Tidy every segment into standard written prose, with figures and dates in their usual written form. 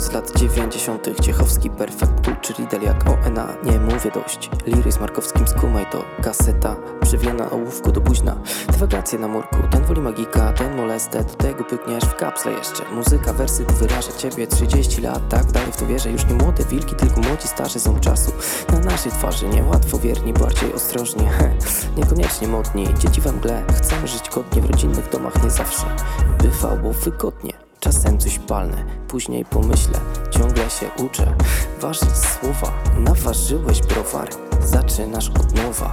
z lat 90. Ciechowski perfekt, kulczy Riddle jak ONA. Nie mówię dość, liry z Markowskim, skumaj to. Kaseta przywiena na ołówku do buźna. Dywagacje na murku, ten woli magika, ten molestę. Do tego pykniesz w kapsle jeszcze. Muzyka, wersy wyraża ciebie 30 lat. Tak dalej w to wierzę, już nie młode wilki, tylko młodzi starzy ząb czasu. Na naszej twarzy niełatwo wierni, bardziej ostrożni. Niekoniecznie modni, dzieci we mgle. Chcemy żyć godnie w rodzinnych domach, nie zawsze bywało wygodnie. Czasem coś palnę, później pomyślę, ciągle się uczę ważyć słowa, naważyłeś browar, zaczynasz od nowa.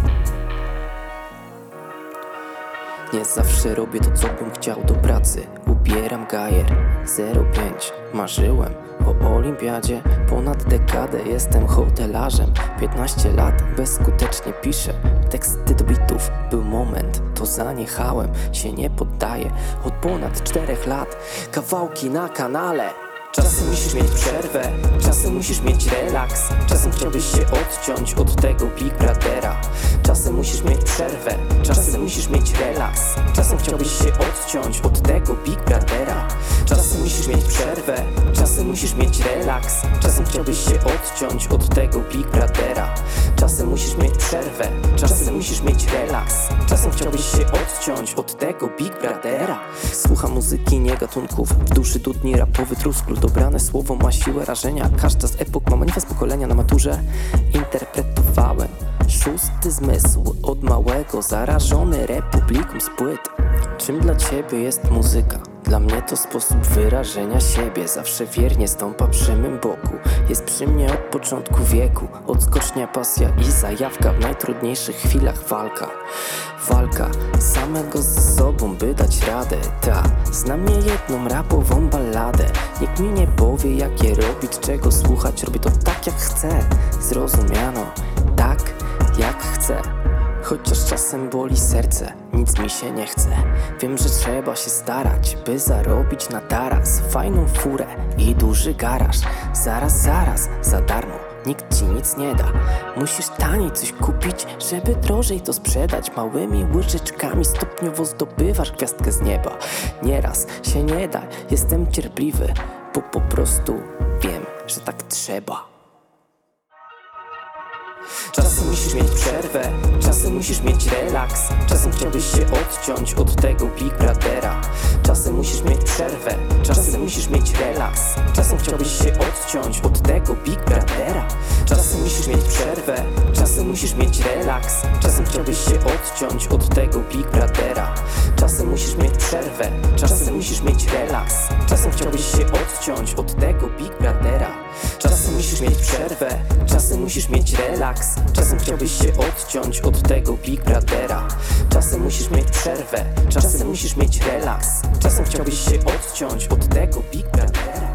Nie zawsze robię to, co bym chciał do pracy. Ubieram gajer 05, marzyłem o olimpiadzie. Ponad dekadę jestem hotelarzem. 15 lat bezskutecznie piszę teksty do bitów. Był moment, to zaniechałem, się nie poddaję. Od ponad 4 lat kawałki na kanale. Czasem musisz mieć przerwę, czasem musisz mieć relaks. Czasem chciałbyś się odciąć od tego Big Brothera. Czasem musisz mieć przerwę, czasem musisz mieć relaks. Czasem chciałbyś się odciąć od tego Big Brothera. Czasem musisz mieć przerwę, czasem musisz mieć relaks. Czasem chciałbyś się odciąć od tego Big Brothera. Czasem musisz mieć przerwę, czasem musisz mieć relaks. Czasem chciałbyś się odciąć od tego Big Brothera. Słucham muzyki, nie gatunków, w duszy dudni rapowy trusklu. Dobrane słowo ma siłę rażenia. Każda z epok ma manifest pokolenia. Na maturze interpretowałem 6. zmysł od małego, zarażony republiką z płyt. Czym dla ciebie jest muzyka? Dla mnie to sposób wyrażenia siebie. Zawsze wiernie stąpa przy mym boku. Jest przy mnie od początku wieku. Odskocznia, pasja i zajawka. W najtrudniejszych chwilach walka. Walka samego z sobą, by dać radę. Ta, znam niejedną rapową balladę. Nikt mi nie powie, jak je robić, czego słuchać. Robię to tak, jak chcę. Zrozumiano, tak, jak chcę. Chociaż czasem boli serce, nic mi się nie chce. Wiem, że trzeba się starać, by zarobić na taras. Fajną furę i duży garaż. Zaraz, za darmo, nikt ci nic nie da. Musisz taniej coś kupić, żeby drożej to sprzedać. Małymi łyżeczkami stopniowo zdobywasz gwiazdkę z nieba. Nieraz się nie da, jestem cierpliwy, bo po prostu wiem, że tak trzeba. Czasem musisz mieć przerwę, czasem musisz mieć relaks. Czasem chciałbyś się odciąć od tego Big Brothera. Czasem musisz mieć przerwę, czasem musisz mieć relaks. Czasem chciałbyś się odciąć od tego Big Brothera. Czasem musisz mieć przerwę, czasem musisz mieć relaks. Czasem chciałbyś się odciąć od tego Big Brothera. Czasem musisz mieć przerwę, czasem musisz mieć relaks. Czasem chciałbyś się odciąć od tego Big Brothera. Czasem musisz mieć przerwę, czasem musisz mieć relaks. Czasem chciałbyś się odciąć od tego Big Brothera. Czasem musisz mieć przerwę, czasem musisz mieć relaks. Czasem chciałbyś się odciąć od tego Big Brothera.